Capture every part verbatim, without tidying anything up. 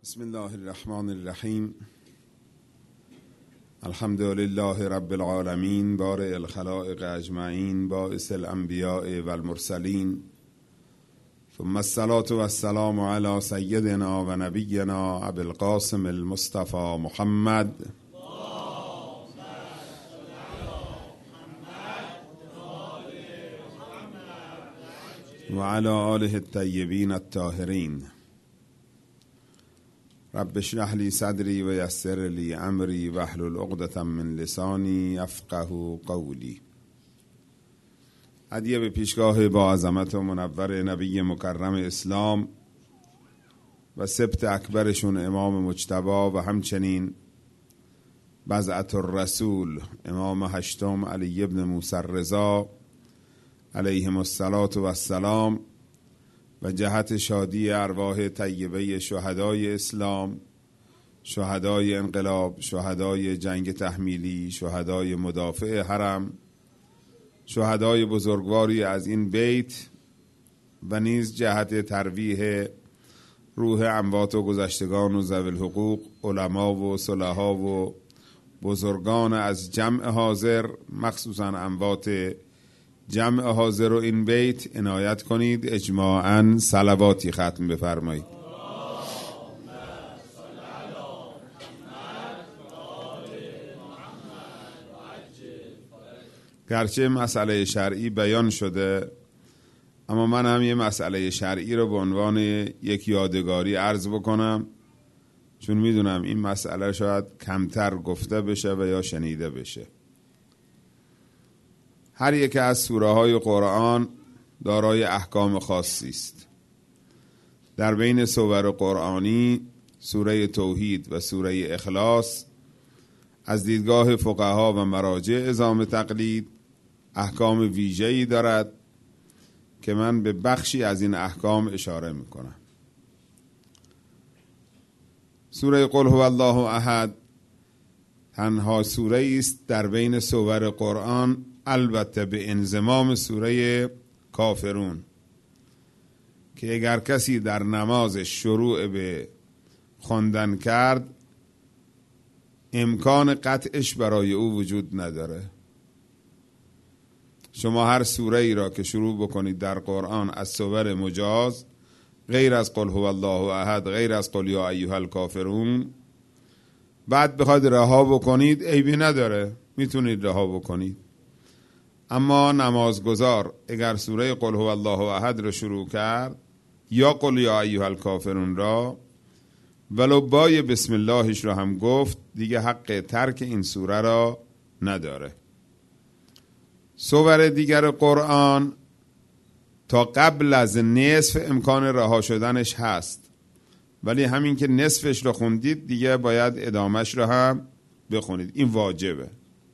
بسم الله الرحمن الرحیم. الحمد لله رب العالمین بارئ الخلائق اجمعین باعث الانبیاء والمرسلین ثم الصلاة والسلام علی سیدنا و نبینا ابی القاسم المصطفى محمد و علی آله الطیبین الطاهرین. رب اشرح لی صدری و یسر لی امری واحلل عقدة من لسانی یفقهوا قولی. هدیه به پیشگاه با عظمت و منور نبی مکرم اسلام و سبط اکبرشون امام مجتبی و همچنین بضعة الرسول امام هشتم علی ابن موسی الرضا علیهم الصلاة و السلام و جهت شادی ارواح طیبه شهدای اسلام، شهدای انقلاب، شهدای جنگ تحمیلی، شهدای مدافع حرم، شهدای بزرگواری از این بیت و نیز جهت ترویح روح اموات و گذشتگان و ذوی الحقوق، علما و صلحا و بزرگان از جمع حاضر، مخصوصا اموات جمع حاضر و این بیت عنایت کنید اجماعاً صلواتی ختم بفرمایید. گرچه مسئله شرعی بیان شده اما من هم یه مسئله شرعی رو به عنوان یک یادگاری عرض بکنم، چون میدونم این مسئله شاید کمتر گفته بشه و یا شنیده بشه. هر یک از سوره های قرآن دارای احکام خاصی است. در بین سور قرآنی سوره توحید و سوره اخلاص از دیدگاه فقها و مراجع عظام تقلید احکام ویژه‌ای دارد که من به بخشی از این احکام اشاره میکنم. سوره قل هو الله احد تنها سوره است در بین سور قرآن، البته به انضمام سوره کافرون، که اگر کسی در نماز شروع به خواندن کرد امکان قطعش برای او وجود نداره. شما هر سوره ای را که شروع بکنید در قرآن از سور مجاز، غیر از قل هو الله احد، غیر از قل یا ایها الکافرون، بعد بخواید رها بکنید عیبی نداره، میتونید رها بکنید. اما نمازگزار اگر سوره قل هو الله احد رو شروع کرد یا قل یا ایها الکافرون را ولو بای بسم اللهش رو هم گفت، دیگه حق ترک این سوره را نداره. سور دیگر قرآن تا قبل از نصف امکان رها شدنش هست، ولی همین که نصفش رو خوندید دیگه باید ادامش رو هم بخونید، این واجبه.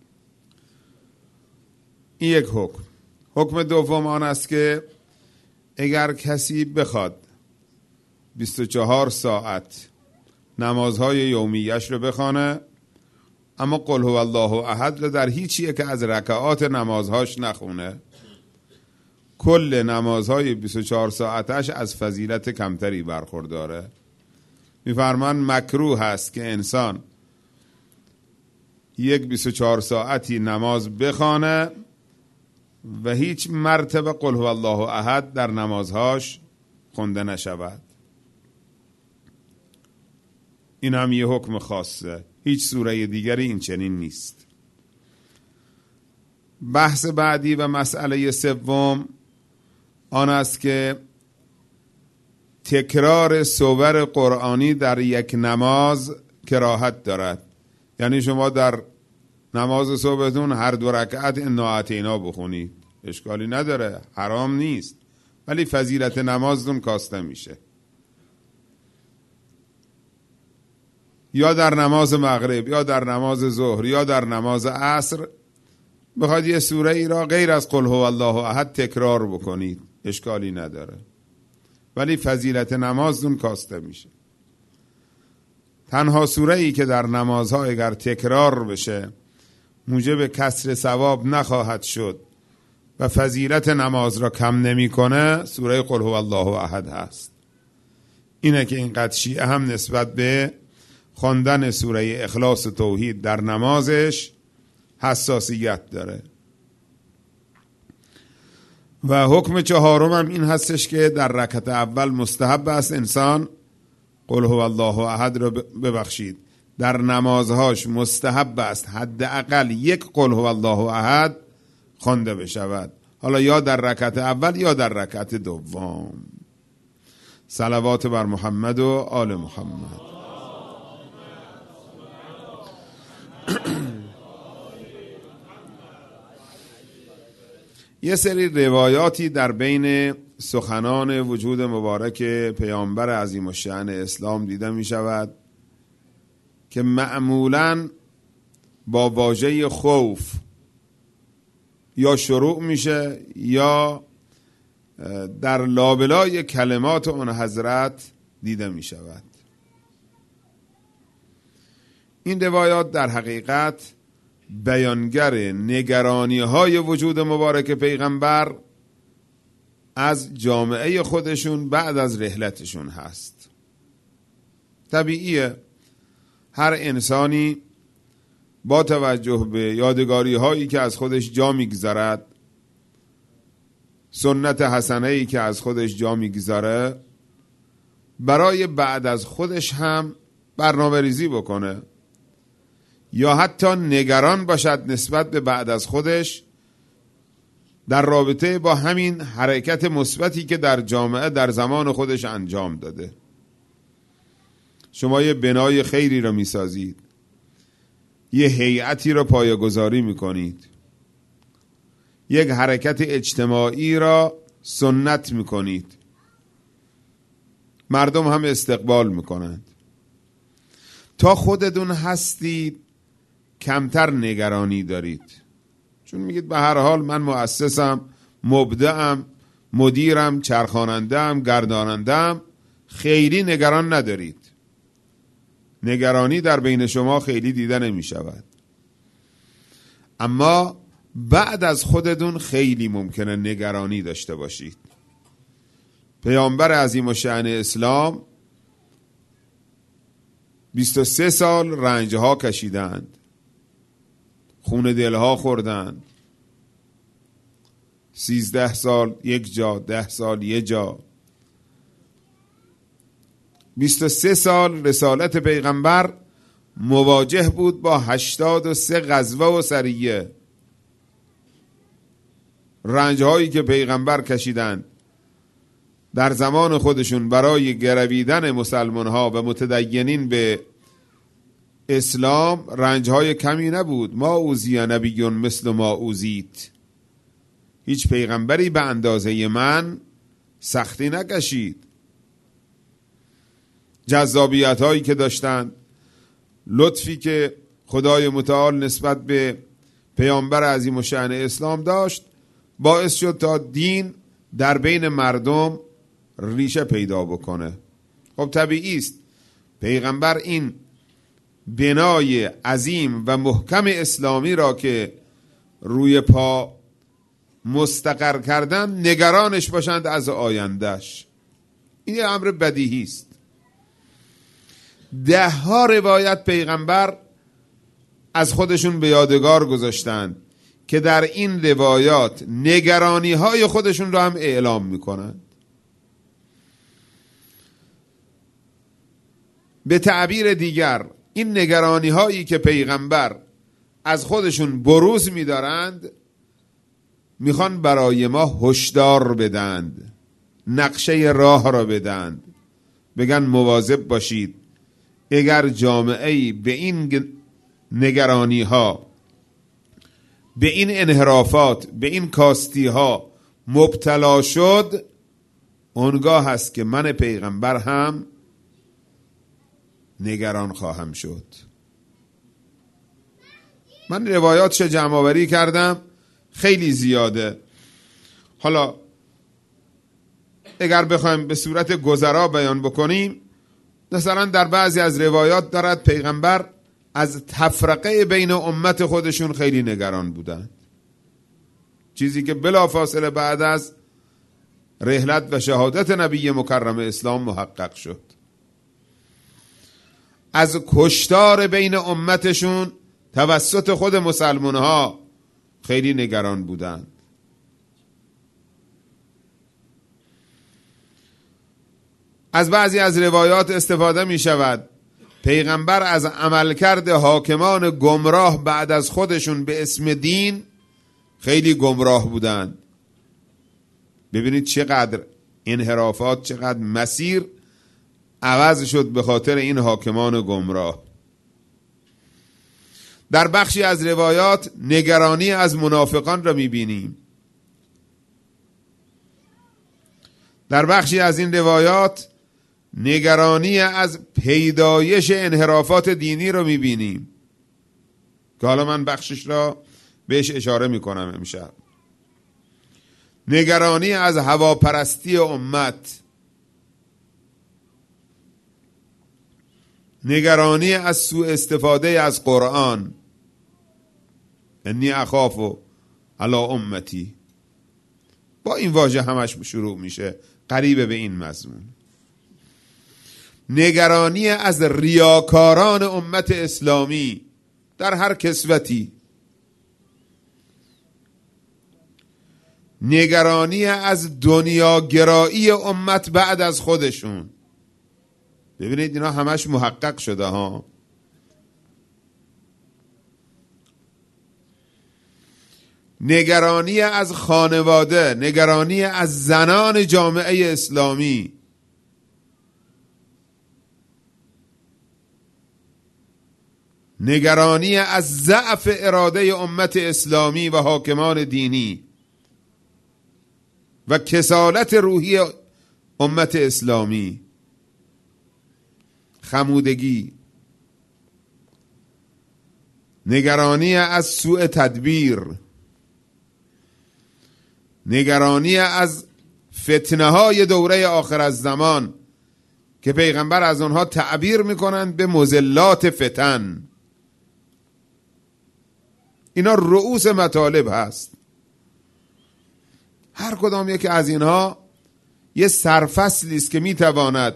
این یک حکم. حکم دوم آن است که اگر کسی بخواد بیست و چهار ساعت نمازهای یومیش رو بخونه اما قل هو الله احد رو در هیچ یک از رکعات نمازهاش نخونه، کل نمازهای بیست و چهار ساعتش از فضیلت کمتری برخورداره. میفرمان مکروه هست که انسان یک بیست و چهار ساعتی نماز بخونه و هیچ مرتبه قل هو الله احد در نمازهاش خونده نشود. این هم یه حکم خاصه، هیچ سوره دیگری این چنین نیست. بحث بعدی و مسئله سوم آن است که تکرار سور قرآنی در یک نماز کراهت دارد. یعنی شما در نماز صبحتون هر دو رکعت انا اعطینا بخونید، اشکالی نداره، حرام نیست، ولی فضیلت نمازتون کاسته میشه. یا در نماز مغرب یا در نماز ظهر یا در نماز عصر بخواید یه سوره ای را غیر از قل هو الله احد تکرار بکنید، اشکالی نداره، ولی فضیلت نمازتون کاسته میشه. تنها سوره ای که در نمازها اگر تکرار بشه موجب کسر ثواب نخواهد شد و فضیلت نماز را کم نمیکنه سوره قل هو الله احد هست. اینه که اینقدر شیعه هم نسبت به خواندن سوره اخلاص و توحید در نمازش حساسیت داره. و حکم چهارم هم این هستش که در رکعت اول مستحب است انسان قل هو الله احد رو ببخشید در نمازهاش مستحب است حداقل یک قل هو الله احد خوانده بشود، حالا یا در رکعت اول یا در رکعت دوم. صلوات بر محمد و آل محمد. یه سری روایاتی در بین سخنان وجود مبارک پیامبر عظیم الشأن اسلام دیده می شود که معمولاً با واژه خوف یا شروع میشه یا در لابلای کلمات اون حضرت دیده می شود. این روایات در حقیقت بیانگر نگرانی های وجود مبارک پیغمبر از جامعه خودشون بعد از رحلتشون هست. طبیعیه هر انسانی با توجه به یادگاری هایی که از خودش جا میگذارد، سنت حسنه‌ای که از خودش جا میگذاره، برای بعد از خودش هم برنامه ریزی بکنه یا حتی نگران باشد نسبت به بعد از خودش در رابطه با همین حرکت مثبتی که در جامعه در زمان خودش انجام داده. شما یه بنای خیری رو میسازید، یه هیئتی رو پایه‌گذاری میکنید، یک حرکت اجتماعی را سنت میکنید، مردم هم استقبال میکنند. تا خودتون هستید کمتر نگرانی دارید، چون میگید به هر حال من مؤسسم، مبدعم، مدیرم، چرخاننده‌ام، گرداننده‌ام، خیلی نگران ندارید. نگرانی در بین شما خیلی دیده نمی شود. اما بعد از خودتون خیلی ممکنه نگرانی داشته باشید. پیامبر عظیم الشأن اسلام بیست و سه سال رنجها کشیدند، خون دلها خوردند، سیزده سال یک جا، ده سال یک جا، بیست و سه سال رسالت پیغمبر مواجه بود با هشتاد و سه غزوه و سریه. رنجهایی که پیغمبر کشیدند در زمان خودشون برای گرویدن مسلمان ها و متدینین به اسلام رنجهای کمی نبود. ما اوذی نبی مثل ما اوذیت، هیچ پیغمبری به اندازه من سختی نکشید. جذابیت هایی که داشتند، لطفی که خدای متعال نسبت به پیامبر عظیم الشأن اسلام داشت، باعث شد تا دین در بین مردم ریشه پیدا بکنه. خب طبیعی است پیغمبر این بنای عظیم و محکم اسلامی را که روی پا مستقر کردن نگرانش باشند از آیندهش. این امر بدیهی است. ده ها روایت پیغمبر از خودشون به یادگار گذاشتند که در این روایات نگرانی های خودشون را هم اعلام میکنند. به تعبیر دیگر این نگرانی هایی که پیغمبر از خودشون بروز میدارند میخوان برای ما هشدار بدند، نقشه راه را بدند، بگن مواظب باشید اگر جامعه‌ای به این نگرانی ها، به این انحرافات، به این کاستی ها مبتلا شد، اونگاه هست که من پیغمبر هم نگران خواهم شد. من روایاتش جمع آوری کردم، خیلی زیاده. حالا اگر بخوایم به صورت گذرا بیان بکنیم، مثلا در بعضی از روایات دارد پیغمبر از تفرقه بین امت خودشون خیلی نگران بودند، چیزی که بلافاصله بعد از رحلت و شهادت نبی مکرم اسلام محقق شد. از کشتار بین امتشون توسط خود مسلمان ها خیلی نگران بودند. از بعضی از روایات استفاده می شود پیغمبر از عملکرد حاکمان گمراه بعد از خودشون به اسم دین خیلی گمراه بودند. ببینید چقدر انحرافات، چقدر مسیر عوض شد به خاطر این حاکمان گمراه. در بخشی از روایات نگرانی از منافقان را می‌بینیم. در بخشی از این روایات نگرانی از پیدایش انحرافات دینی رو می‌بینیم که حالا من بخشش را بهش اشاره می‌کنم امشب. نگرانی از هواپرستی امت، نگرانی از سوء استفاده از قرآن، انی اخاف علی امتی، با این واژه همش شروع میشه، قریب به این مضمون. نگرانی از ریاکاران امت اسلامی در هر کسوتی، نگرانی از دنیاگرایی امت بعد از خودشون. ببینید اینا همش محقق شده ها. نگرانی از خانواده، نگرانی از زنان جامعه اسلامی، نگرانی از ضعف اراده امت اسلامی و حاکمان دینی و کسالت روحی امت اسلامی، خمودگی، نگرانی از سوء تدبیر، نگرانی از فتنه های دوره آخر الزمان که پیغمبر از آنها تعبیر میکنند به مضلات فتن. اینا رؤوس مطالب هست. هر کدام یکی از اینها یه سرفصلی است که میتواند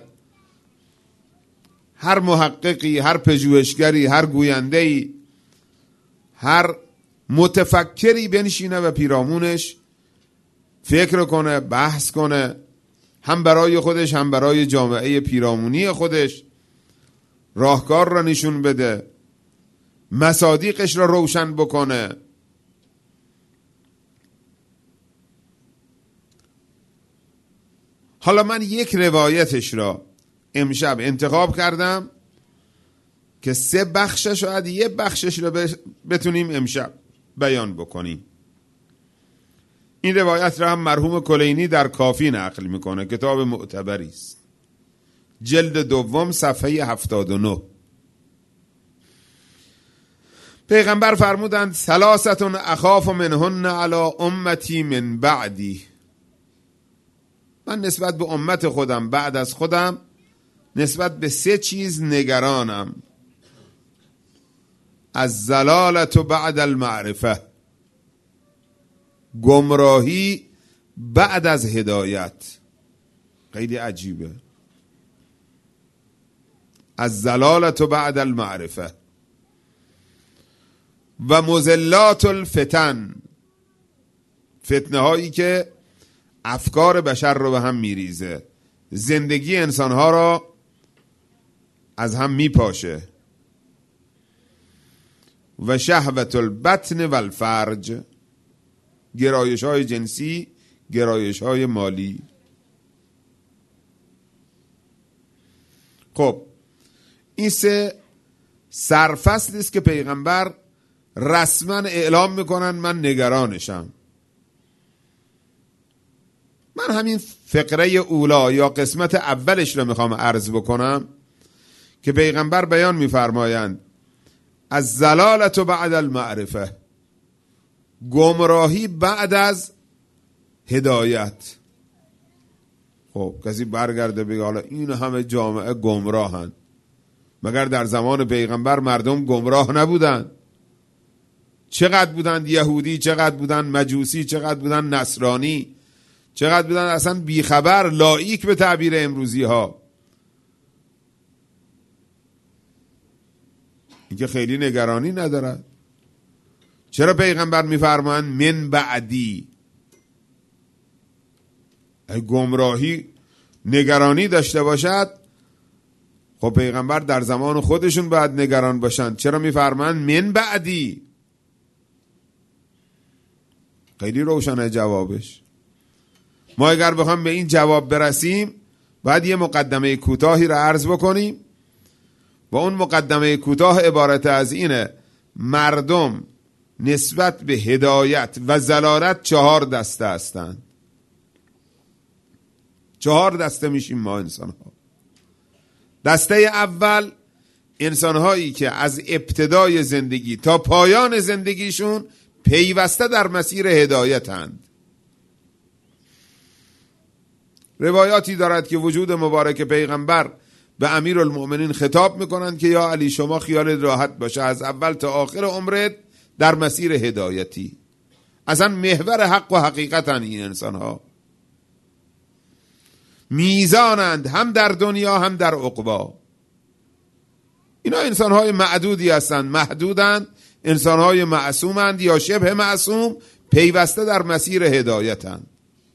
هر محققی، هر پژوهشگری، هر گوینده‌ای، هر متفکری بنشینه و پیرامونش فکر کنه، بحث کنه، هم برای خودش هم برای جامعه پیرامونی خودش راهکار را نشون بده، مصادیقش را روشن بکنه. حالا من یک روایتش را امشب انتخاب کردم که سه بخشش، شاید یه بخشش را بتونیم امشب بیان بکنیم. این روایت را هم مرحوم کلینی در کافی نقل میکنه، کتاب معتبری است، جلد دوم صفحه هفتاد و نه. پیغمبر فرمودند ثلاثتون اخاف منهن علی امتی من بعدی. من نسبت به امت خودم بعد از خودم نسبت به سه چیز نگرانم. از ضلالت بعد المعرفه، گمراهی بعد از هدایت. خیلی عجیبه. از ضلالت بعد المعرفه و مضلات الفتن، فتنه هایی که افکار بشر رو به هم میریزه، زندگی انسانها را از هم میپاشه. و شهوت البطن و الفرج، گرایش های جنسی، گرایش های مالی. خب این سه سرفصلی است که پیغمبر رسما اعلام میکنن من نگرانشم. من همین فقره اولا یا قسمت اولش رو میخوام عرض بکنم که پیغمبر بیان میفرمایند از ضلالت بعد المعرفه، گمراهی بعد از هدایت. خب کسی برگرده بگه حالا این همه جامعه گمراهن، مگر در زمان پیغمبر مردم گمراه نبودن؟ چقدر بودن یهودی، چقدر بودن مجوسی، چقدر بودن نصرانی، چقدر بودن اصلا بیخبر، لایک به تعبیر امروزی ها. اینکه خیلی نگرانی ندارد. چرا پیغمبر میفرمایند من بعدی؟ ای گمراهی نگرانی داشته باشد، خب پیغمبر در زمان خودشون باید نگران باشند. چرا میفرمایند من بعدی؟ خیلی روشنه جوابش. ما اگر بخوام به این جواب برسیم باید یه مقدمه کوتاهی را عرض بکنیم و اون مقدمه کوتاه عبارت از اینه: مردم نسبت به هدایت و ضلالت چهار دسته هستند. چهار دسته میشیم ما انسان ها. دسته اول انسان هایی که از ابتدای زندگی تا پایان زندگیشون پیوسته در مسیر هدایتند. روایاتی دارد که وجود مبارک پیغمبر به امیرالمؤمنین خطاب میکنند که یا علی شما خیال راحت باشه، از اول تا آخر عمرت در مسیر هدایتی. اصلا محور حق و حقیقتن این انسان ها، میزانند هم در دنیا هم در عقبا. اینا انسان های معدودی هستند، محدودند، انسان های معصومند یا شبه معصوم، پیوسته در مسیر هدایتند.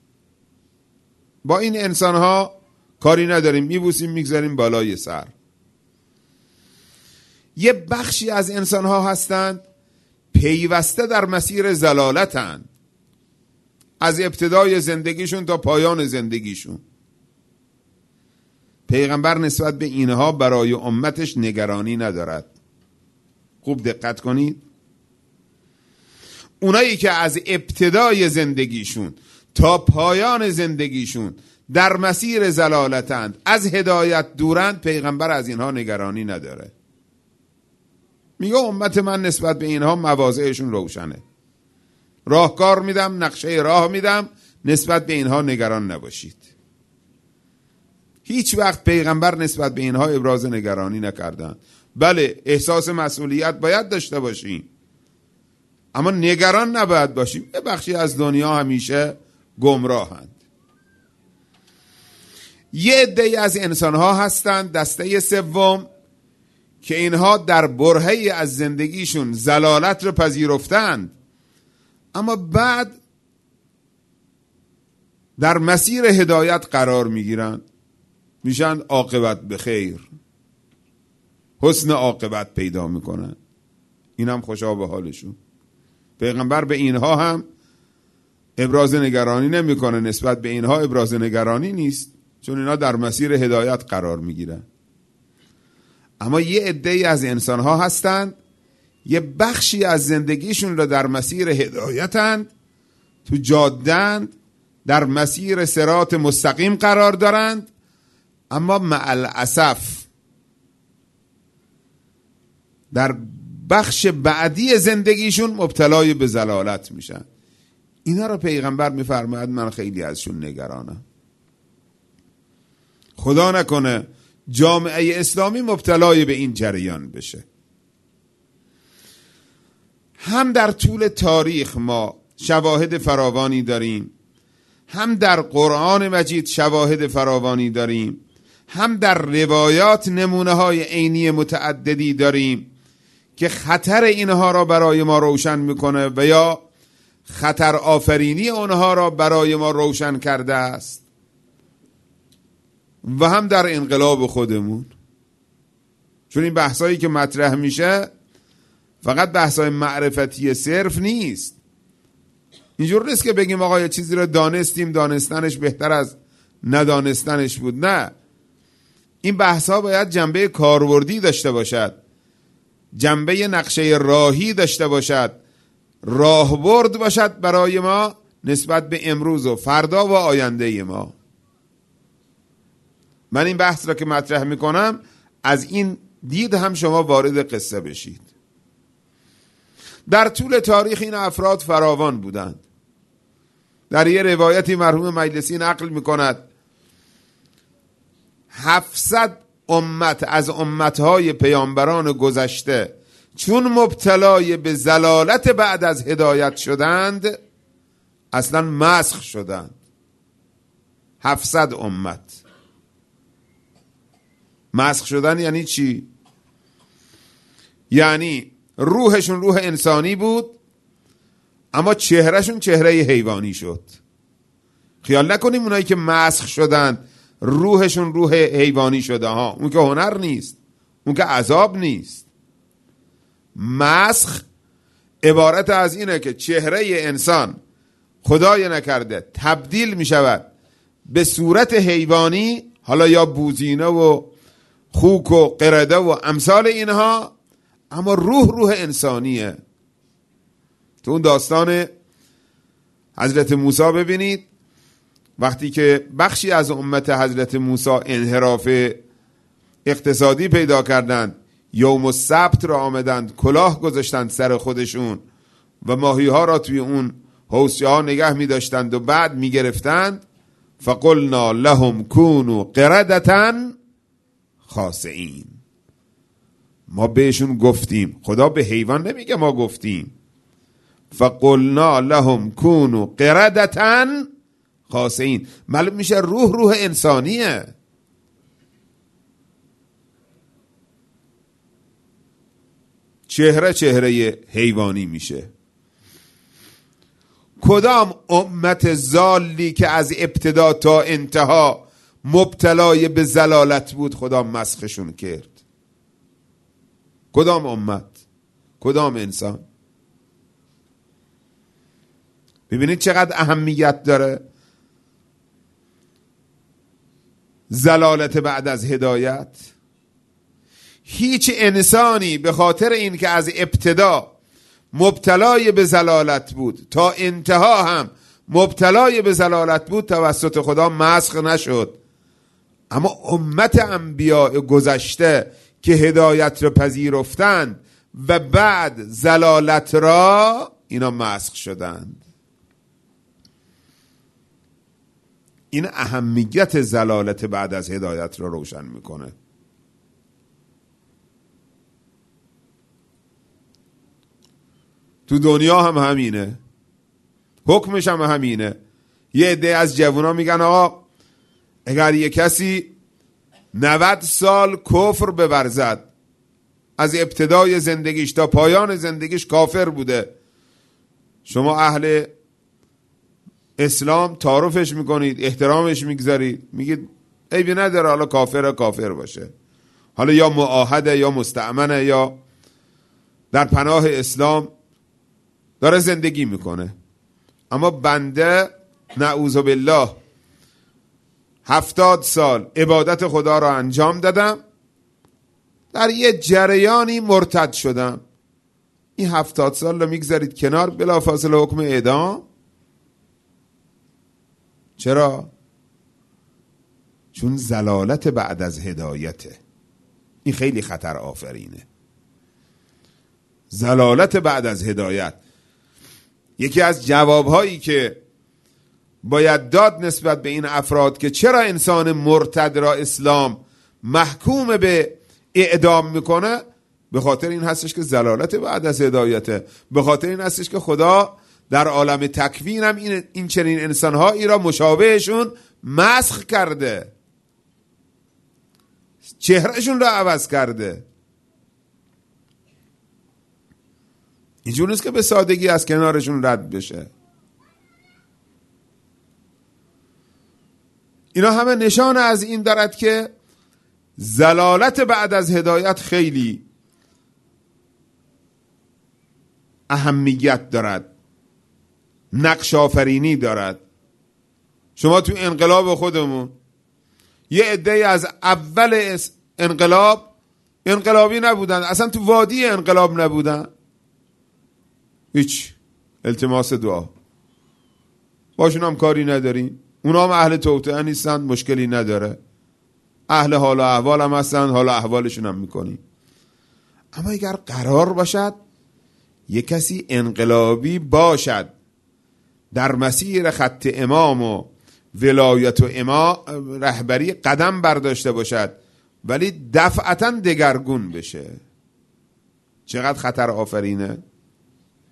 با این انسان ها کاری نداریم، میبوسیم میگذاریم بالای سر. یه بخشی از انسان ها هستند پیوسته در مسیر ضلالتند، از ابتدای زندگیشون تا پایان زندگیشون. پیغمبر نسبت به اینها برای امتش نگرانی ندارد. خوب دقت کنید. اونایی که از ابتدای زندگیشون تا پایان زندگیشون در مسیر ضلالتند، از هدایت دورند، پیغمبر از اینها نگرانی نداره. میگه امت من نسبت به اینها مواضعشون روشنه، راهکار میدم، نقشه راه میدم، نسبت به اینها نگران نباشید. هیچ وقت پیغمبر نسبت به اینها ابراز نگرانی نکردن. بله احساس مسئولیت باید داشته باشیم، اما نگران نباید باشیم. یه بخشی از دنیا همیشه گمراهند. یه عده‌ای از انسان‌ها هستند، دسته سوم، که اینها در برهه‌ای از زندگیشون ضلالت رو پذیرفتند، اما بعد در مسیر هدایت قرار میگیرند، میشن عاقبت به خیر، حسن عاقبت پیدا میکنن. این هم خوشا به حالشون. پیغمبر به اینها هم ابراز نگرانی نمیکنه، نسبت به اینها ابراز نگرانی نیست، چون اینا در مسیر هدایت قرار میگیرن. اما یه عده‌ای از انسان‌ها هستند یه بخشی از زندگیشون رو در مسیر هدایتند، تو جاده‌اند، در مسیر صراط مستقیم قرار دارند، اما مع الاسف در بخش بعدی زندگیشون مبتلای به ضلالت میشن. اینا رو پیغمبر میفرماید من خیلی ازشون نگرانم. خدا نکنه جامعه اسلامی مبتلای به این جریان بشه. هم در طول تاریخ ما شواهد فراوانی داریم، هم در قرآن مجید شواهد فراوانی داریم، هم در روایات نمونه های عینی متعددی داریم که خطر اینها را برای ما روشن میکنه و یا خطر آفرینی اونها را برای ما روشن کرده است. و هم در انقلاب خودمون، چون این بحثایی که مطرح میشه فقط بحثای معرفتی صرف نیست. اینجور نیست که بگیم آقا یه چیزی رو دانستیم، دانستنش بهتر از ندانستنش بود. نه، این بحثا باید جنبه کاربردی داشته باشد، جنبه نقشه راهی داشته باشد، راهبرد باشد برای ما نسبت به امروز و فردا و آینده ما. من این بحث را که مطرح میکنم از این دید هم شما وارد قصه بشید. در طول تاریخ این افراد فراوان بودند. در یه روایتی مرحوم مجلسی نقل میکند هفتصد امت از امتهای پیامبران گذشته چون مبتلای به ضلالت بعد از هدایت شدند اصلا مسخ شدند. هفتصد امت. مسخ شدن یعنی چی؟ یعنی روحشون روح انسانی بود اما چهرهشون چهره حیوانی شد. خیال نکنیم اونایی که مسخ شدن روحشون روح حیوانی شده ها، اون که هنر نیست، اون که عذاب نیست. مسخ عبارت از اینه که چهره انسان خدای نکرده تبدیل می شود به صورت حیوانی، حالا یا بوزینه و خوک و قرده و امثال اینها، اما روح روح انسانیه. تو اون داستان حضرت موسی ببینید وقتی که بخشی از امت حضرت موسی انحراف اقتصادی پیدا کردند، یوم السبت را آمدند کلاه گذاشتند سر خودشون و ماهی ها را توی اون حوضچه ها نگه می داشتند و بعد می گرفتند، فقلنا لهم کونوا قردة خاسئین. ما بهشون گفتیم، خدا به حیوان نمیگه، ما گفتیم فقلنا لهم کونوا قردة خاسئین. معلوم میشه روح روح انسانیه. چهره چهره حیوانی میشه. کدام امت ضالی که از ابتدا تا انتها مبتلای به ضلالت بود خدا مسخشون کرد؟ کدام امت؟ کدام انسان؟ ببینید چقدر اهمیت داره ضلالت بعد از هدایت. هیچ انسانی به خاطر این که از ابتدا مبتلای به ضلالت بود تا انتها هم مبتلای به ضلالت بود توسط خدا مسخ نشد. اما امت انبیاء گذشته که هدایت را پذیرفتند و بعد ضلالت را، اینا مسخ شدند. این اهمیت ضلالت بعد از هدایت را روشن میکنه. تو دنیا هم همینه، حکمش هم همینه. یه عده از جوونا میگن آقا اگر یه کسی نود سال کفر بورزد، از ابتدای زندگیش تا پایان زندگیش کافر بوده، شما اهل اسلام تعارفش میکنید، احترامش میگذارید، میگید عیبی نداره حالا کافر کافر باشه، حالا یا معاهده یا مستأمنه یا در پناه اسلام داره زندگی میکنه. اما بنده نعوذ بالله هفتاد سال عبادت خدا را انجام دادم، در یه جریانی مرتد شدم، این هفتاد سال رو میگذارید کنار، بلافاصله حکم اعدام. چرا؟ چون ضلالت بعد از هدایته. این خیلی خطر آفرینه. ضلالت بعد از هدایت یکی از جوابهایی که باید داد نسبت به این افراد که چرا انسان مرتد را اسلام محکوم به اعدام میکنه، به خاطر این هستش که ضلالت بعد از هدایته. به خاطر این هستش که خدا در عالم تکوین هم این, این چنین انسانهایی را مشابهشون مسخ کرده، چهرهشون را عوض کرده. اینجور نیست که به سادگی از کنارشون رد بشه. اینا همه نشان از این دارد که ضلالت بعد از هدایت خیلی اهمیت دارد، نقش آفرینی دارد. شما تو انقلاب خودمون یه عده از اول انقلاب انقلابی نبودن، اصلا تو وادی انقلاب نبودن، هیچ التماس دعا، باشون هم کاری نداریم، اونا هم اهل توطئه نیستن، مشکلی نداره، اهل حال و احوال هم هستن، حال و احوالشون هم میکنیم. اما اگر قرار باشد یک کسی انقلابی باشد، در مسیر خط امام و ولایت و امام رهبری قدم برداشته باشد ولی دفعتا دگرگون بشه، چقدر خطر آفرینه،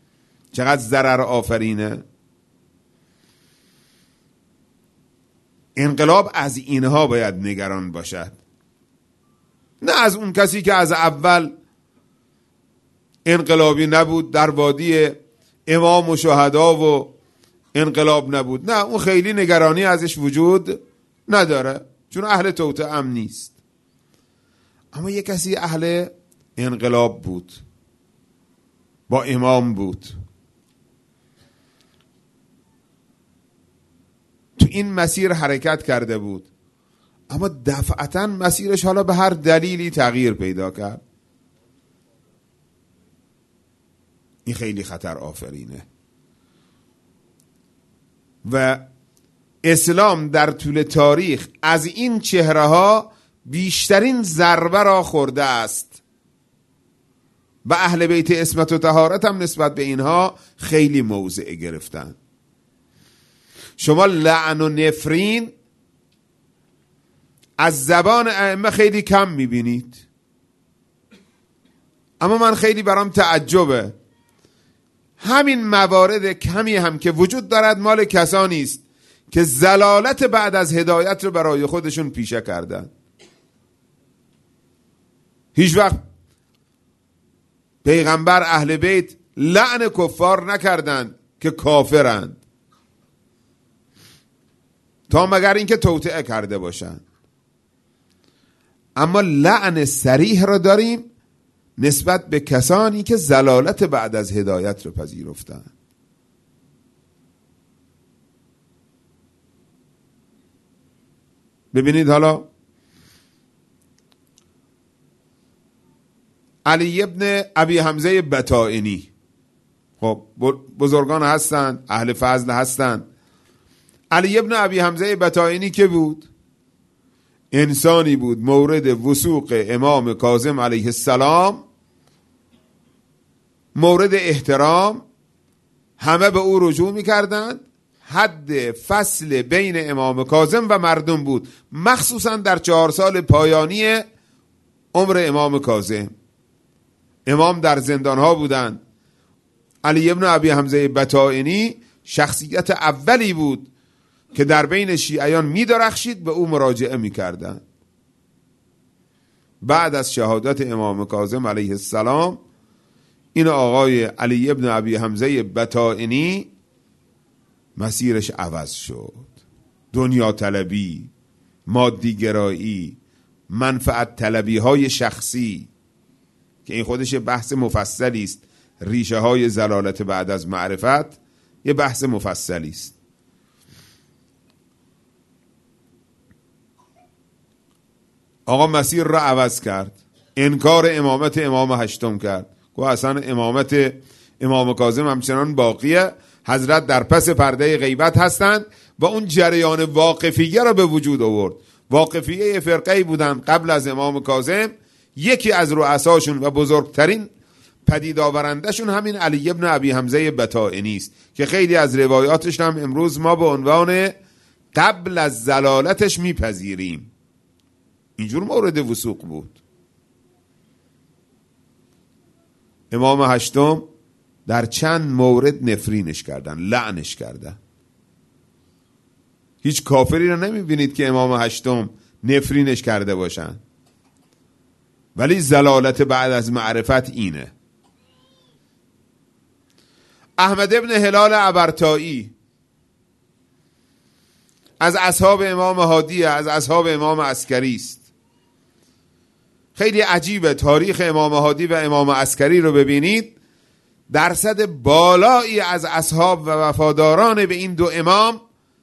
چقدر ضرر آفرینه. انقلاب از اینها باید نگران باشد، نه از اون کسی که از اول انقلابی نبود، در وادی امام و شهدا و انقلاب نبود. نه، اون خیلی نگرانی ازش وجود نداره چون اهل توطئه هم نیست. اما یک کسی اهل انقلاب بود، با امام بود، تو این مسیر حرکت کرده بود، اما دفعتا مسیرش حالا به هر دلیلی تغییر پیدا کرد. این خیلی خطر آفرینه و اسلام در طول تاریخ از این چهره ها بیشترین ضربه را خورده است و اهل بیت عصمت و طهارت هم نسبت به اینها خیلی موضع گرفتن. شما لعن و نفرین از زبان ائمه خیلی کم میبینید، اما من خیلی برام تعجبه همین موارد کمی هم که وجود دارد مال کسانی است که ضلالت بعد از هدایت رو برای خودشون پیشه کردن. هیچ وقت پیغمبر اهل بیت لعن کفار نکردند که کافرند، تا مگر اینکه توطئه کرده باشند. اما لعن صریح را داریم نسبت به کسانی که ضلالت بعد از هدایت رو پذیرفتند. ببینید حالا علی ابن ابی حمزه بطائنی، خب بزرگان هستند، اهل فضل هستند. علی ابن ابی حمزه بطائنی که بود؟ انسانی بود مورد وثوق امام کاظم علیه السلام، مورد احترام، همه به او رجوع می‌کردند. حد فصل بین امام کاظم و مردم بود، مخصوصا در چهار سال پایانی عمر امام کاظم. امام در زندانها بودند. علی ابن ابی حمزه بطائنی شخصیت اولی بود که در بین شیعیان می درخشید، به او مراجعه می کردن. بعد از شهادت امام کاظم علیه السلام این آقای علی ابن ابی حمزه بطائنی مسیرش عوض شد. دنیا طلبی، مادی گرایی، منفعت طلبی های شخصی که این خودش بحث مفصلی است. ریشه های ضلالت بعد از معرفت یه بحث مفصلی است. آقا مسیر را عوض کرد، انکار امامت امام هشتم کرد، گو اصلا امامت امام کاظم همچنان باقیه، حضرت در پس پرده غیبت هستند و اون جریان واقفیه را به وجود آورد. واقفیه فرقه‌ای بودن قبل از امام کاظم، یکی از رؤساشون و بزرگترین پدید آورندشون همین علی ابن ابی حمزه بطائنی است که خیلی از روایاتش هم امروز ما به عنوان قبل از ضلالتش میپذیریم. اینجور مورد وثوق بود. امام هشتم در چند مورد نفرینش کردن، لعنش کردن. هیچ کافری رو نمیبینید که امام هشتم نفرینش کرده باشن، ولی ضلالت بعد از معرفت اینه. احمد ابن هلال عبرتایی از اصحاب امام هادی، از اصحاب امام عسکری است. خیلی عجیبه تاریخ امام هادی و امام عسکری رو ببینید، درصد بالایی از اصحاب و وفاداران به این دو امام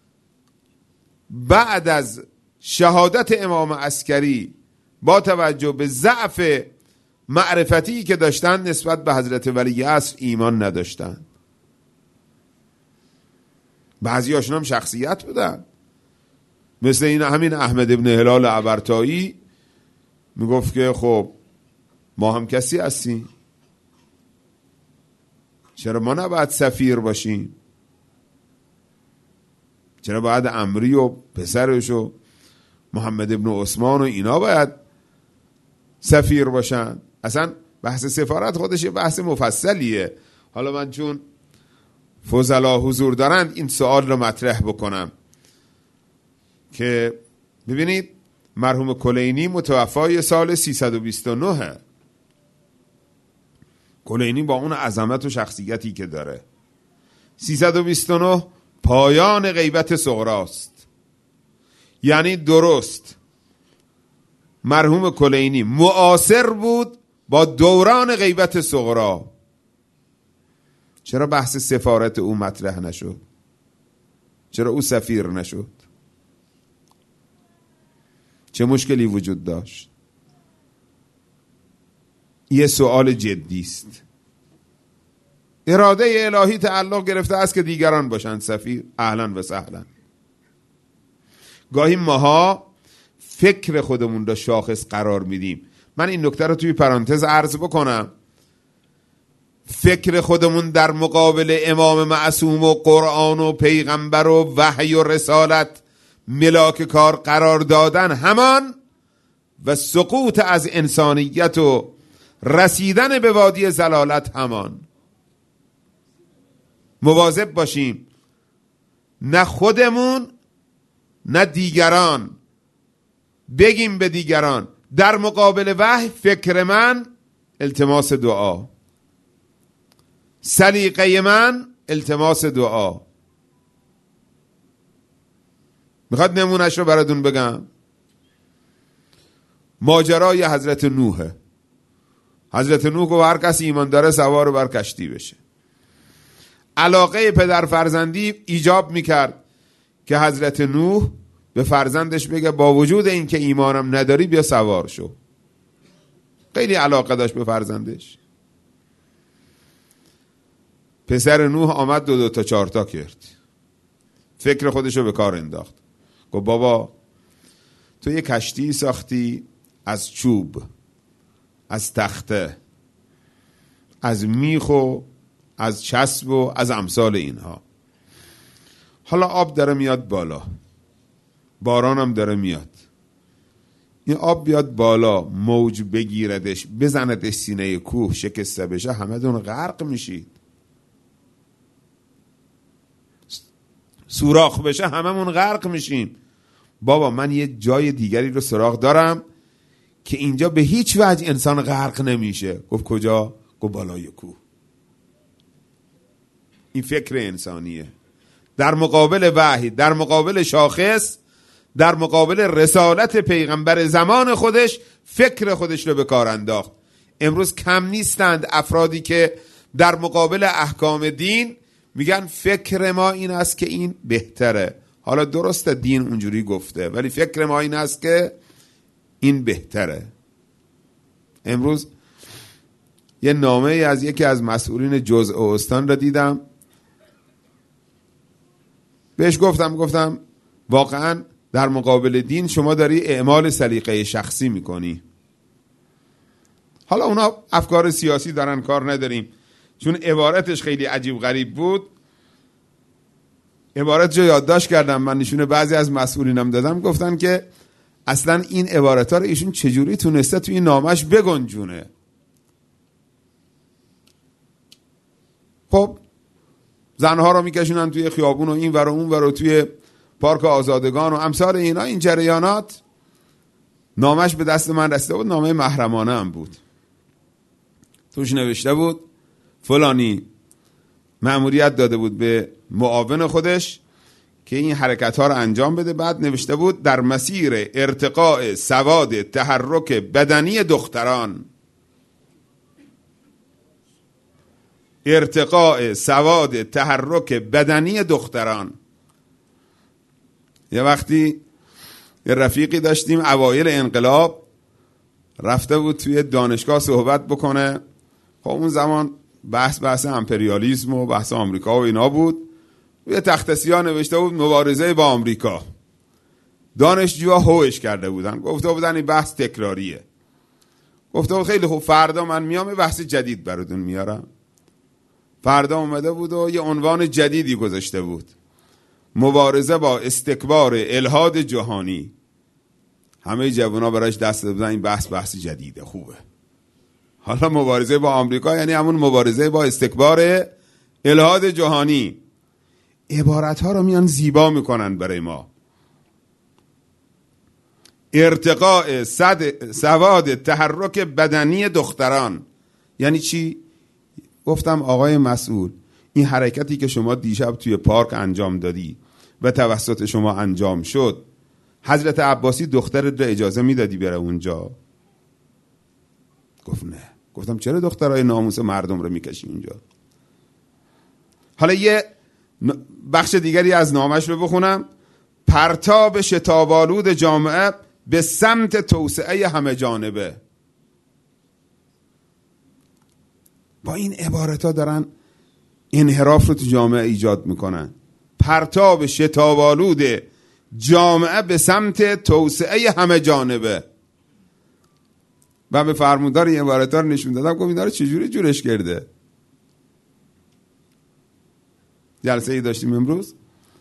بعد از شهادت امام عسکری با توجه به ضعف معرفتی که داشتن نسبت به حضرت ولی عصر ایمان نداشتن. بعضی هاشون هم شخصیت بودن، مثل این همین احمد ابن هلال عبرتایی میگفت که خب ما هم کسی هستیم، چرا ما نباید سفیر باشیم؟ چرا باید عمری و پسرش و محمد ابن عثمان و اینا باید سفیر باشن؟ اصلا بحث سفارت خودش بحث مفصلیه. حالا من چون فضلا حضور دارند این سوال رو مطرح بکنم. که ببینید مرحوم کلینی متوفای سال سیصد و بیست و نه. کلینی با اون عظمت و شخصیتی که داره سیصد و بیست و نه پایان غیبت صغراست. یعنی درست مرحوم کلینی معاصر بود با دوران غیبت صغرا. چرا بحث سفارت او مطرح نشد؟ چرا او سفیر نشد؟ چه مشکلی وجود داشت؟ یه سوال جدی است. اراده الهی تعلق گرفته است که دیگران باشند سفیر، اهلا و سهلا. گاهی ماها فکر خودمون را شاخص قرار میدیم. من این نکته رو توی پرانتز عرض بکنم. فکر خودمون در مقابل امام معصوم و قرآن و پیغمبر و وحی و رسالت ملاک کار قرار دادن همان و سقوط از انسانیت و رسیدن به وادی ضلالت همان. مواظب باشیم نه خودمون نه دیگران بگیم به دیگران در مقابل وحی فکر من التماس دعا، سلیقه من التماس دعا. میخواد نمونهش رو براتون بگم. ماجرای حضرت نوح. حضرت نوح که هر کسی ایمان داره سوار بر کشتی بشه. علاقه پدر فرزندی ایجاب میکرد که حضرت نوح به فرزندش بگه با وجود این که ایمانم نداری بیا سوار شو. خیلی علاقه داشت به فرزندش. پسر نوح آمد دو دو تا چهار تا کرد. فکر خودشو به کار انداخت. گفت بابا تو یه کشتی ساختی از چوب، از تخته، از میخ و از چسب و از امثال اینها. حالا آب داره میاد بالا، بارانم داره میاد. این آب بیاد بالا، موج بگیردش، بزندش سینه کوه، شکسته بشه، همه دون غرق میشید. سوراخ بشه هممون غرق میشیم. بابا من یه جای دیگری رو سراغ دارم که اینجا به هیچ وجه انسان غرق نمیشه. گفت کجا؟ گفت بالای کوه. این فکر انسانیه. در مقابل وحی، در مقابل شاخص، در مقابل رسالت پیغمبر زمان خودش فکر خودش رو به کار انداخت. امروز کم نیستند افرادی که در مقابل احکام دین میگن فکر ما این است که این بهتره. حالا درسته دین اونجوری گفته ولی فکر ما این است که این بهتره. امروز یه نامه از یکی از مسئولین جزء استان را دیدم. بهش گفتم گفتم واقعا در مقابل دین شما داری اعمال سلیقه شخصی میکنی. حالا اونا افکار سیاسی دارن، کار نداریم. چون عبارتش خیلی عجیب غریب بود، عبارت رو یادداشت کردم، من نشونه بعضی از مسئولینم دادم. گفتن که اصلا این عبارت ها رو ایشون چجوری تونسته توی نامش بگنجونه. خب زنها رو میکشونن توی خیابون و این ور و اون ور و توی پارک آزادگان و امثال اینا. این جریانات نامش به دست من رسیده بود. نامه محرمانه هم بود. توش نوشته بود فلانی مأموریت داده بود به معاون خودش که این حرکت ها رو انجام بده. بعد نوشته بود در مسیر ارتقاء سواد تحرک بدنی دختران، ارتقاء سواد تحرک بدنی دختران. یه وقتی یه رفیقی داشتیم اوایل انقلاب، رفته بود توی دانشگاه صحبت بکنه. خب اون زمان بحث بحث امپریالیسم و بحث آمریکا و اینا بود. یه تخت سیاه نوشته بود مبارزه با آمریکا. دانشجوها هوش کرده بودن، گفته بودن این بحث تکراریه. گفته بود خیلی خوب، فردا من میام یه بحث جدید براتون میارم. فردا اومده بود و یه عنوان جدیدی گذاشته بود، مبارزه با استکبار الحاد جهانی. همه جوونا براش دست بودن این بحث بحث جدیده، خوبه. حالا مبارزه با آمریکا یعنی همون مبارزه با استکبار الحاد جهانی. عبارت ها رو میان زیبا میکنن برای ما. ارتقاء سواد تحرک بدنی دختران. یعنی چی؟ گفتم آقای مسئول، این حرکتی که شما دیشب توی پارک انجام دادی و توسط شما انجام شد، حضرت عباسی دخترت رو اجازه میدادی بره اونجا؟ گفت نه. گفتم چرا دخترای ناموس مردم رو میکشی اونجا؟ حالا یه بخش دیگری از نامش رو بخونم. پرتاب شتاب‌آلود جامعه به سمت توسعه همه جانبه. با این عبارت ها دارن انحراف رو تو جامعه ایجاد میکنن. پرتاب شتاب‌آلود جامعه به سمت توسعه همه جانبه. و به فرماندار این عبارت ها رو نشون دادم، گفت اینا رو چجوری جورش کرده؟ جلسه ای داشتیم امروز،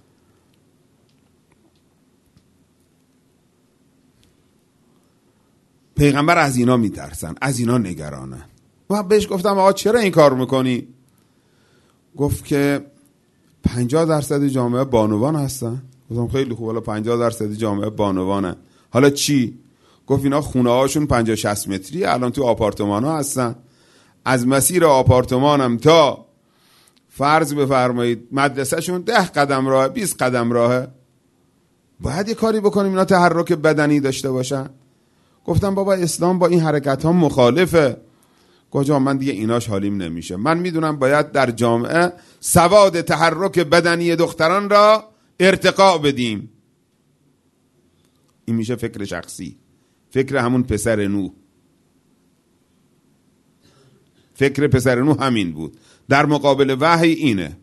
پیغمبر از اینا میترسن، از اینا نگرانن. و بهش گفتم آقا چرا این کار میکنی؟ گفت که پنجاه درصد جامعه بانوان هستن. گفتم خیلی خوب، حالا پنجاه درصد جامعه بانوانن، حالا چی؟ گفت اینا خونه هاشون پنجاه شصت متری، الان تو آپارتمان ها هستن، از مسیر آپارتمانم تا فرض بفرمایید مدرسه شون ده قدم راه، بیست قدم راهه. باید یه کاری بکنیم اینا تحرک بدنی داشته باشن. گفتم بابا اسلام با این حرکت ها مخالفه. گفت من دیگه ایناش حالیم نمیشه، من میدونم باید در جامعه سواد تحرک بدنی دختران را ارتقا بدیم. این میشه فکر شخصی، فکر همون پسر نوح. فکر پسر نوح همین بود، در مقابل وحی اینه.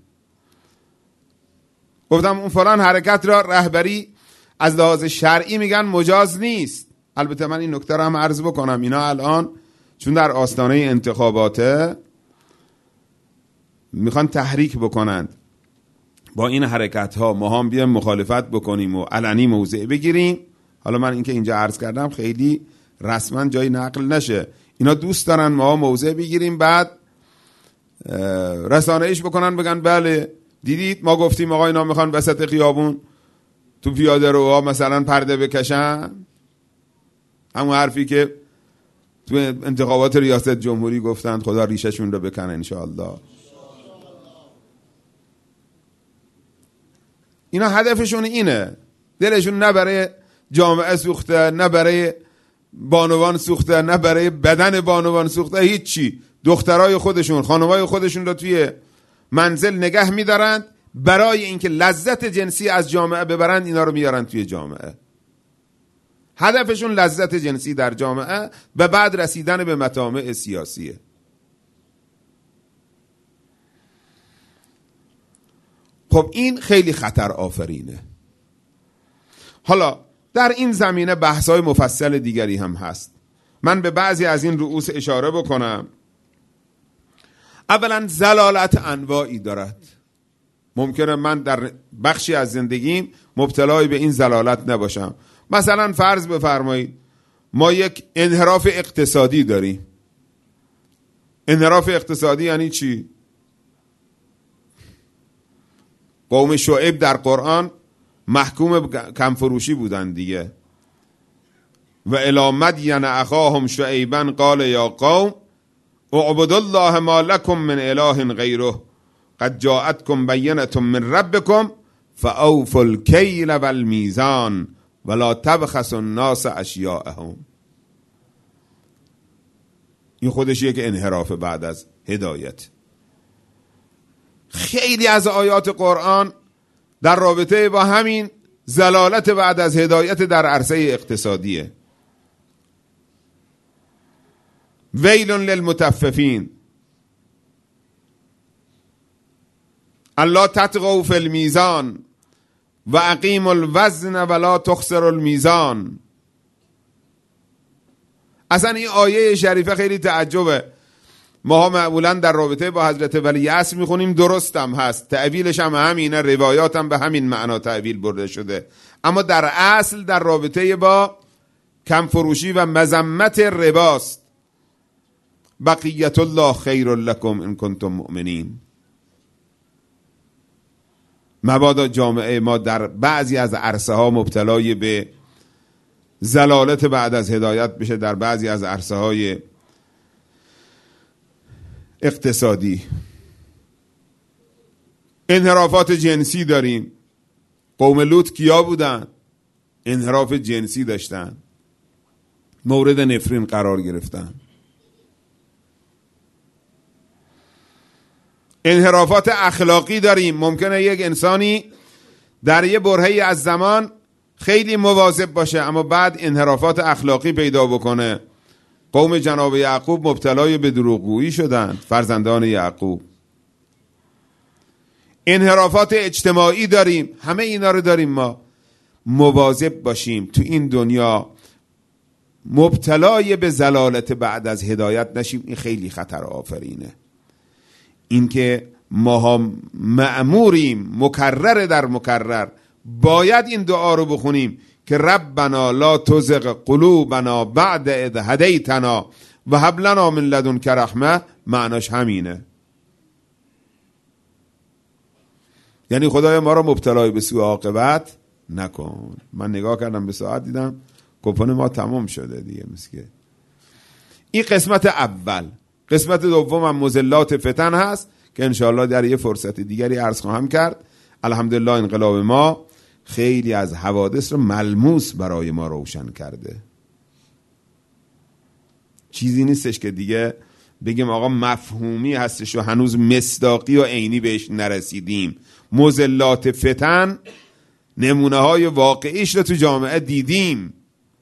گفتم اون فلان حرکت را رهبری از لحاظ شرعی میگن مجاز نیست. البته من این نکته را هم عرض بکنم، اینا الان چون در آستانه انتخاباته میخوان تحریک بکنند با این حرکت ها، ما هم بیایم مخالفت بکنیم و علنی موضع بگیریم. حالا من اینکه اینجا عرض کردم خیلی رسما جای نقل نشه، اینا دوست دارن ما موضع بگیریم بعد رسانه‌ایش بکنن بگن بله دیدید ما گفتیم آقا اینا میخوان وسط خیابون تو پیاده روها مثلا پرده بکشن. همون حرفی که تو انتخابات ریاست جمهوری گفتند خدا ریششون رو بکنه انشاءالله. اینا هدفشون اینه، دلشون نه برای جامعه سوخته، نه برای بانوان سوخته، نه برای بدن بانوان سوخته، هیچی. دخترای خودشون، خانمای خودشون رو توی منزل نگه میدارند برای اینکه لذت جنسی از جامعه ببرند، اینا رو میارن توی جامعه. هدفشون لذت جنسی در جامعه و بعد رسیدن به مطامع سیاسیه. خب این خیلی خطر آفرینه. حالا در این زمینه بحث‌های مفصل دیگری هم هست، من به بعضی از این رؤوس اشاره بکنم. اولا ضلالت انواعی دارد. ممکنه من در بخشی از زندگیم مبتلای به این ضلالت نباشم. مثلا فرض بفرمایید ما یک انحراف اقتصادی داریم. انحراف اقتصادی یعنی چی؟ قوم شعیب در قرآن محکوم کم فروشی بودن دیگه. و الی مدین اخاهم شعیبا قال یا قوم اعبدوا الله ما لكم من اله غیره قد جاءتكم بینة من ربكم فاوفوا الکیل والمیزان ولا تبخسوا الناس اشیاءهم. این خودش یک انحراف بعد از هدایت. خیلی از آیات قرآن در رابطه با همین ضلالت بعد از هدایت در عرصه اقتصادیه. ویل للمطففین الا تطغوا فی المیزان و اقیموا الوزن ولا تخسروا المیزان. اصلا این آیه شریفه خیلی تعجبه. ما ها معمولا در رابطه با حضرت ولیعصر میخونیم، درستم هست، تعبیلش هم همینه، روایات هم به همین معنا تعبیل برده شده، اما در اصل در رابطه با کم فروشی و مذمت رباست. بقیت الله خیر لکم ان کنتم مؤمنین. مبادا جامعه ما در بعضی از عرصه ها مبتلای به ضلالت بعد از هدایت بشه در بعضی از عرصه های اقتصادی. انحرافات جنسی داریم. قوم لوط کیا بودن؟ انحراف جنسی داشتن، مورد نفرین قرار گرفتن. انحرافات اخلاقی داریم. ممکنه یک انسانی در یه برهه‌ای از زمان خیلی مواظب باشه اما بعد انحرافات اخلاقی پیدا بکنه. قوم جناب یعقوب مبتلای به دروغگویی شدند، فرزندان یعقوب. انحرافات اجتماعی داریم. همه اینا رو داریم. ما مواظب باشیم تو این دنیا مبتلای به ضلالت بعد از هدایت نشیم. این خیلی خطر آفرینه. اینکه ما مأموریم مکرر در مکرر باید این دعا رو بخونیم که ربنا لا تزغ قلوبنا بعد اذ هدیتنا و هب لنا من لدنک رحمه. معناش همینه، یعنی خدای ما رو مبتلای به سوء عاقبت نکن. من نگاه کردم به ساعت دیدم کوپن ما تمام شده دیگه. مسکه این قسمت اول. قسمت دوم هم مضلات فتن هست که انشاءالله در یه فرصت دیگری عرض خواهم کرد. الحمدلله انقلاب ما خیلی از حوادث رو ملموس برای ما روشن کرده. چیزی نیستش که دیگه بگیم آقا مفهومی هستش و هنوز مصداقی و عینی بهش نرسیدیم. مضلات فتن نمونه های واقعیش رو تو جامعه دیدیم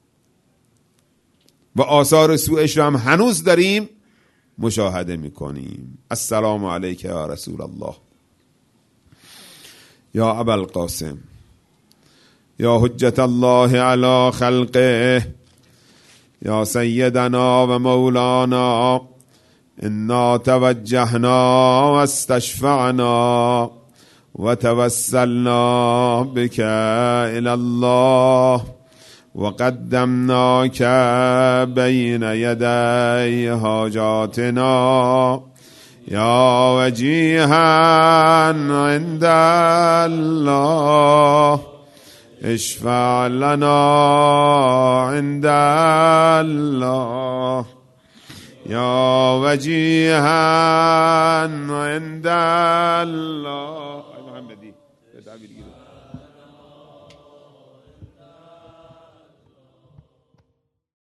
و آثار سوءش رو هم هنوز داریم مشاهده میکنیم. السلام علیک یا رسول الله، یا ابا القاسم، یا حجت الله علی خلقه، یا سیدنا و مولانا، انا توجهنا و استشفعنا و توسلنا بك الى الله و قدمناك بین یدی حاجاتنا یا وجیها عند الله اشفع لنا عند الله یا وجیها عند الله